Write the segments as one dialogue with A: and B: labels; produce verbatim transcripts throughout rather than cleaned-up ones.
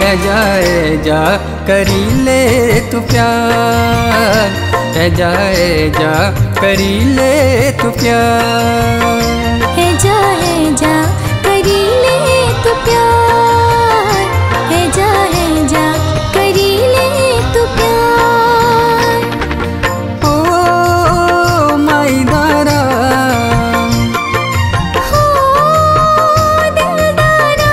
A: है जा है जा करी ले तू प्यार, है जा है जा करी ले तू प्यार,
B: है जा है जा करी ले तू प्यार, है जा है जा करी ले तू प्यार।
A: ओ माई दारा
B: हो दिलदारा,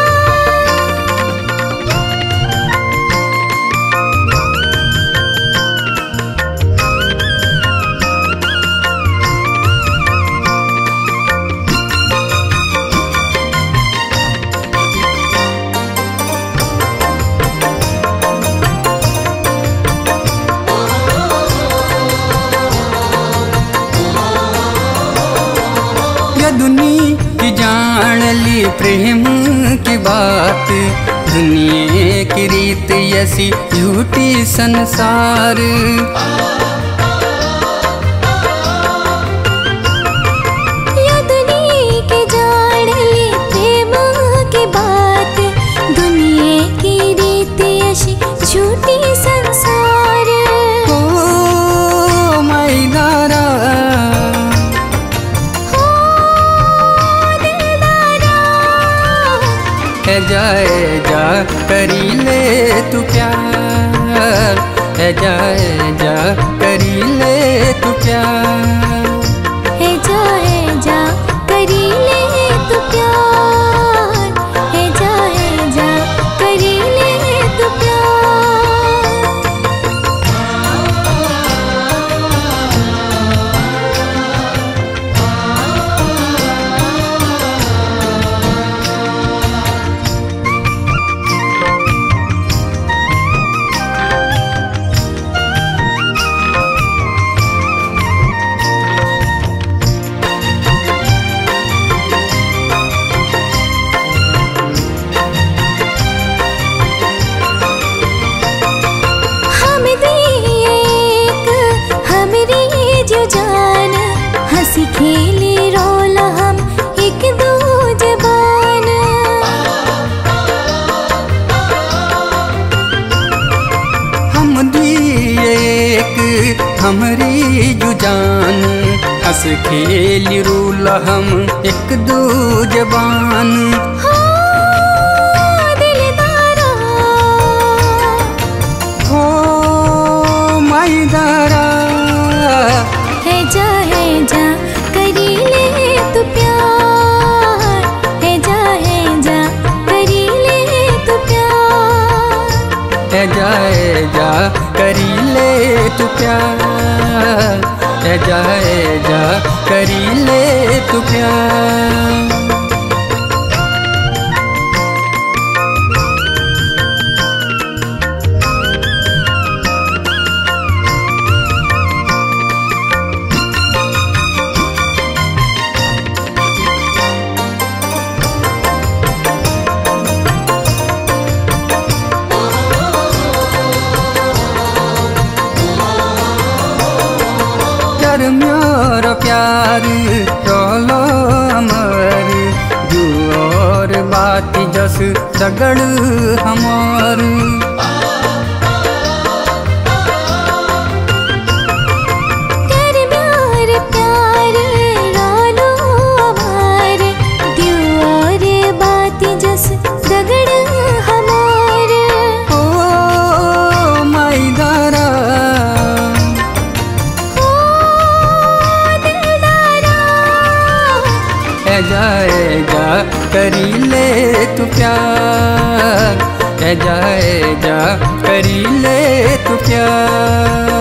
A: दुनिया की जान ली प्रेम की बात, दुनिया की रीत ऐसी झूठी संसार।
B: या दुनिया के जान ली प्रेम की बात, दुनिया की रीत ऐसी झूठी संसार।
A: ओ माई दारा है जा है जा करी ले तू प्यार, है जा है जा करी ले तू प्यार,
B: है जा है जा करी ले तू प्यार, है जा है जा करी ले तू प्यार। हंसी खेली रोला हम एक दो जबान,
A: हम दिए एक हमरी जुजान, हंस खेल रूल हम एक दो जबान।
B: हो दिलदारा
A: हो माई दारा
B: है जा है जा करी ले तू प्यार, है जा है जा करी ले तू प्यार,
A: है जा है जा करी ले तू प्यार, है जा है जा करी ले तू प्यार। म्यारा प्यार रोलो अमर, जो और बात जस सगड़ हमार।
B: कर म्यार प्यार रोलो अमर, जो और बात जस सगड़ हमार।
A: ओ माई दारा है जा है जा करी ले तू प्यार, है जा है जा करी ले तू प्यार।